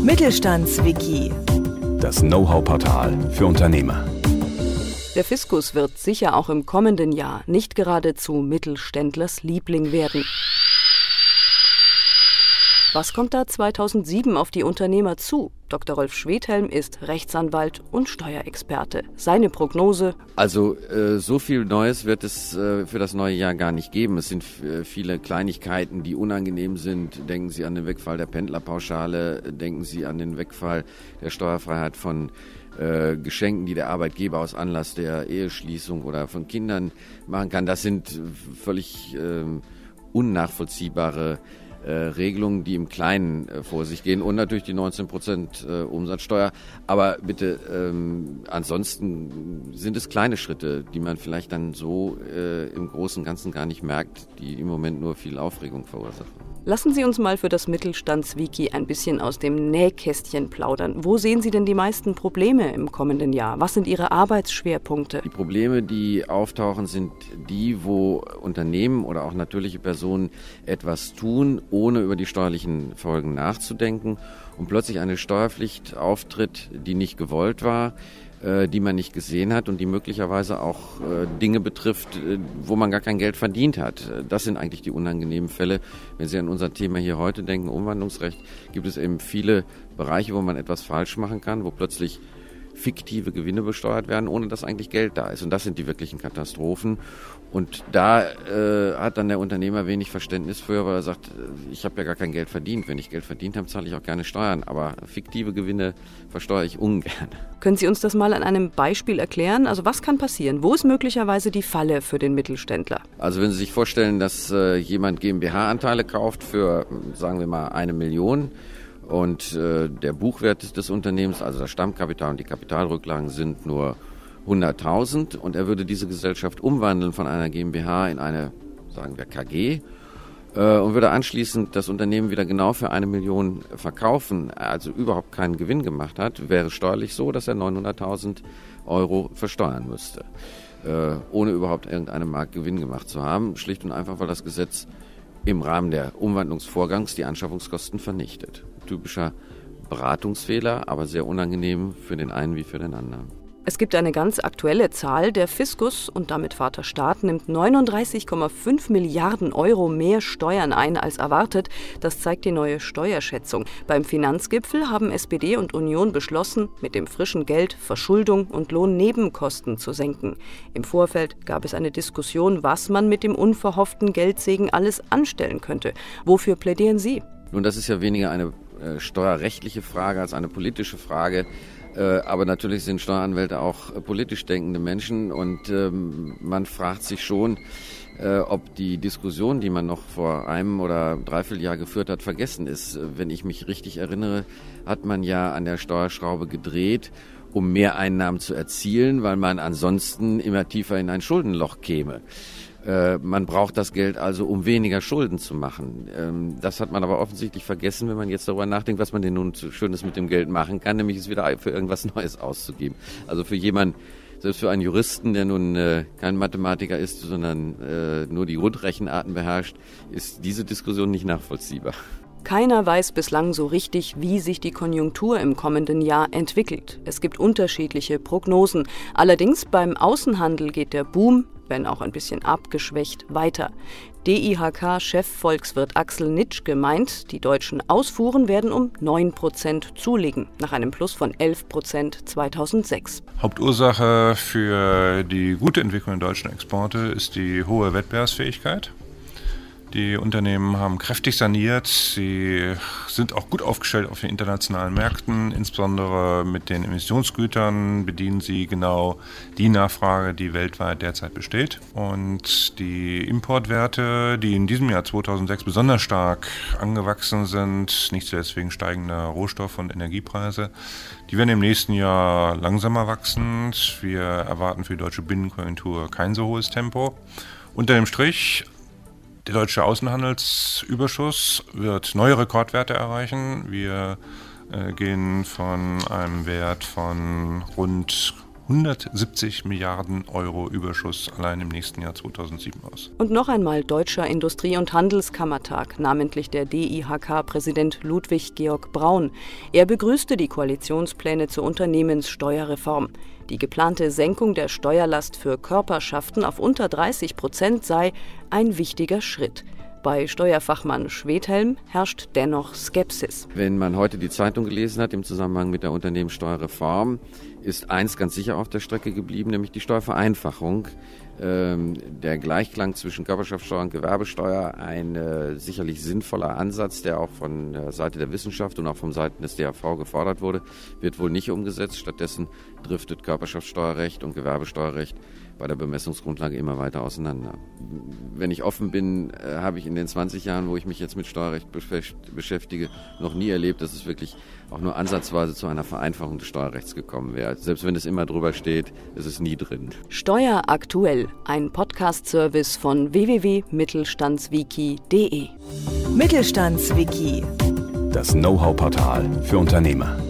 Mittelstandswiki. Das Know-how-Portal für Unternehmer. Der Fiskus wird sicher auch im kommenden Jahr nicht gerade zu Mittelständlers Liebling werden. Was kommt da 2007 auf die Unternehmer zu? Dr. Rolf Schwedhelm ist Rechtsanwalt und Steuerexperte. Seine Prognose: Also so viel Neues wird es für das neue Jahr gar nicht geben. Es sind viele Kleinigkeiten, die unangenehm sind. Denken Sie an den Wegfall der Pendlerpauschale, denken Sie an den Wegfall der Steuerfreiheit von Geschenken, die der Arbeitgeber aus Anlass der Eheschließung oder von Kindern machen kann. Das sind völlig unnachvollziehbare Regelungen, die im Kleinen vor sich gehen, und natürlich die 19% Umsatzsteuer. Aber bitte, ansonsten sind es kleine Schritte, die man vielleicht dann so im Großen und Ganzen gar nicht merkt, die im Moment nur viel Aufregung verursachen. Lassen Sie uns mal für das Mittelstandswiki ein bisschen aus dem Nähkästchen plaudern. Wo sehen Sie denn die meisten Probleme im kommenden Jahr? Was sind Ihre Arbeitsschwerpunkte? Die Probleme, die auftauchen, sind die, wo Unternehmen oder auch natürliche Personen etwas tun, ohne über die steuerlichen Folgen nachzudenken, und plötzlich eine Steuerpflicht auftritt, die nicht gewollt war, die man nicht gesehen hat und die möglicherweise auch Dinge betrifft, wo man gar kein Geld verdient hat. Das sind eigentlich die unangenehmen Fälle. Wenn Sie an unser Thema hier heute denken, Umwandlungsrecht, gibt es eben viele Bereiche, wo man etwas falsch machen kann, wo plötzlich fiktive Gewinne besteuert werden, ohne dass eigentlich Geld da ist. Und das sind die wirklichen Katastrophen. Und da hat dann der Unternehmer wenig Verständnis für, weil er sagt, ich habe ja gar kein Geld verdient. Wenn ich Geld verdient habe, zahle ich auch gerne Steuern. Aber fiktive Gewinne versteuere ich ungern. Können Sie uns das mal an einem Beispiel erklären? Also was kann passieren? Wo ist möglicherweise die Falle für den Mittelständler? Also wenn Sie sich vorstellen, dass jemand GmbH-Anteile kauft für, sagen wir mal, 1 Million, und der Buchwert des Unternehmens, also das Stammkapital und die Kapitalrücklagen, sind nur 100.000, und er würde diese Gesellschaft umwandeln von einer GmbH in eine, sagen wir, KG, und würde anschließend das Unternehmen wieder genau für 1 Million verkaufen, also überhaupt keinen Gewinn gemacht hat, wäre steuerlich so, dass er 900.000 Euro versteuern müsste, ohne überhaupt irgendeinen Marktgewinn gemacht zu haben, schlicht und einfach, weil das Gesetz im Rahmen der Umwandlungsvorgangs die Anschaffungskosten vernichtet. Typischer Beratungsfehler, aber sehr unangenehm für den einen wie für den anderen. Es gibt eine ganz aktuelle Zahl. Der Fiskus und damit Vater Staat nimmt 39,5 Milliarden Euro mehr Steuern ein als erwartet. Das zeigt die neue Steuerschätzung. Beim Finanzgipfel haben SPD und Union beschlossen, mit dem frischen Geld Verschuldung und Lohnnebenkosten zu senken. Im Vorfeld gab es eine Diskussion, was man mit dem unverhofften Geldsegen alles anstellen könnte. Wofür plädieren Sie? Nun, das ist ja weniger eine steuerrechtliche Frage als eine politische Frage. Aber natürlich sind Steueranwälte auch politisch denkende Menschen, und man fragt sich schon, ob die Diskussion, die man noch vor einem oder dreiviertel Jahr geführt hat, vergessen ist. Wenn ich mich richtig erinnere, hat man ja an der Steuerschraube gedreht, um Mehreinnahmen zu erzielen, weil man ansonsten immer tiefer in ein Schuldenloch käme. Man braucht das Geld also, um weniger Schulden zu machen. Das hat man aber offensichtlich vergessen, wenn man jetzt darüber nachdenkt, was man denn nun Schönes mit dem Geld machen kann, nämlich es wieder für irgendwas Neues auszugeben. Also für jemanden, selbst für einen Juristen, der nun kein Mathematiker ist, sondern nur die Grundrechenarten beherrscht, ist diese Diskussion nicht nachvollziehbar. Keiner weiß bislang so richtig, wie sich die Konjunktur im kommenden Jahr entwickelt. Es gibt unterschiedliche Prognosen. Allerdings beim Außenhandel geht der Boom, wenn auch ein bisschen abgeschwächt, weiter. DIHK-Chefvolkswirt Axel Nitschke meint, die deutschen Ausfuhren werden um 9% zulegen, nach einem Plus von 11% 2006. Hauptursache für die gute Entwicklung der deutschen Exporte ist die hohe Wettbewerbsfähigkeit. Die Unternehmen haben kräftig saniert, sie sind auch gut aufgestellt auf den internationalen Märkten, insbesondere mit den Emissionsgütern bedienen sie genau die Nachfrage, die weltweit derzeit besteht. Und die Importwerte, die in diesem Jahr 2006 besonders stark angewachsen sind, nicht zuletzt wegen steigender Rohstoff- und Energiepreise, die werden im nächsten Jahr langsamer wachsen. Wir erwarten für die deutsche Binnenkonjunktur kein so hohes Tempo. Unter dem Strich: der deutsche Außenhandelsüberschuss wird neue Rekordwerte erreichen. Wir gehen von einem Wert von rund 170 Milliarden Euro Überschuss allein im nächsten Jahr 2007 aus. Und noch einmal Deutscher Industrie- und Handelskammertag, namentlich der DIHK-Präsident Ludwig Georg Braun. Er begrüßte die Koalitionspläne zur Unternehmenssteuerreform. Die geplante Senkung der Steuerlast für Körperschaften auf unter 30% sei ein wichtiger Schritt. Bei Steuerfachmann Schwedhelm herrscht dennoch Skepsis. Wenn man heute die Zeitung gelesen hat im Zusammenhang mit der Unternehmenssteuerreform, ist eins ganz sicher auf der Strecke geblieben, nämlich die Steuervereinfachung. Der Gleichklang zwischen Körperschaftsteuer und Gewerbesteuer, ein sicherlich sinnvoller Ansatz, der auch von der Seite der Wissenschaft und auch von Seiten des DAV gefordert wurde, wird wohl nicht umgesetzt. Stattdessen driftet Körperschaftsteuerrecht und Gewerbesteuerrecht bei der Bemessungsgrundlage immer weiter auseinander. Wenn ich offen bin, habe ich in den 20 Jahren, wo ich mich jetzt mit Steuerrecht beschäftige, noch nie erlebt, dass es wirklich auch nur ansatzweise zu einer Vereinfachung des Steuerrechts gekommen wäre. Selbst wenn es immer drüber steht, ist es nie drin. Steuer aktuell, ein Podcast-Service von www.mittelstandswiki.de. Mittelstandswiki. Das Know-how-Portal für Unternehmer.